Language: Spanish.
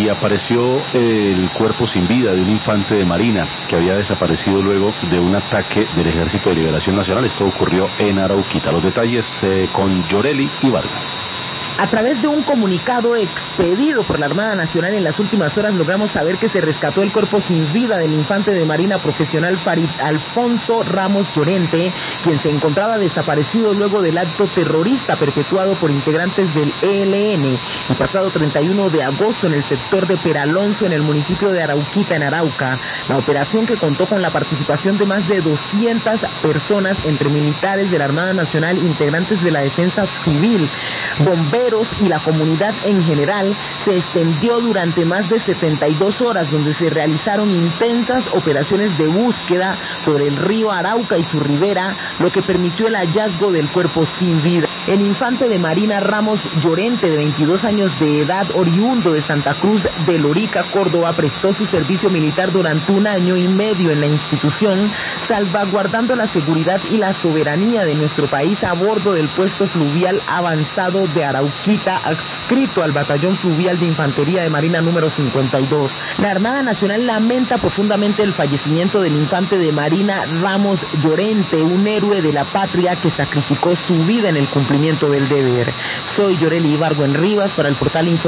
y apareció el cuerpo sin vida de un infante de marina que había desaparecido luego de un ataque del Ejército de Liberación Nacional. Esto ocurrió en Arauquita. Los detalles con Yoreli Ibargo. A través de un comunicado expedido por la Armada Nacional en las últimas horas logramos saber que se rescató el cuerpo sin vida del infante de marina profesional Farid Alfonso Ramos Llorente, quien se encontraba desaparecido luego del acto terrorista perpetuado por integrantes del ELN el pasado 31 de agosto en el sector de Peralonso, en el municipio de Arauquita, en Arauca. La operación, que contó con la participación de más de 200 personas entre militares de la Armada Nacional, integrantes de la Defensa Civil, bomberos y la comunidad en general, se extendió durante más de 72 horas, donde se realizaron intensas operaciones de búsqueda sobre el río Arauca y su ribera, lo que permitió el hallazgo del cuerpo sin vida. El infante de marina Ramos Llorente, de 22 años de edad, oriundo de Santa Cruz de Lorica, Córdoba, prestó su servicio militar durante 1 año y medio en la institución, salvaguardando la seguridad y la soberanía de nuestro país a bordo del puesto fluvial avanzado de Arauquita, adscrito al Batallón Fluvial de Infantería de Marina número 52. La Armada Nacional lamenta profundamente el fallecimiento del infante de marina Ramos Llorente, un héroe de la patria que sacrificó su vida en el cumplimiento del deber. Soy Yoreli Ibargo en Rivas para el portal Info.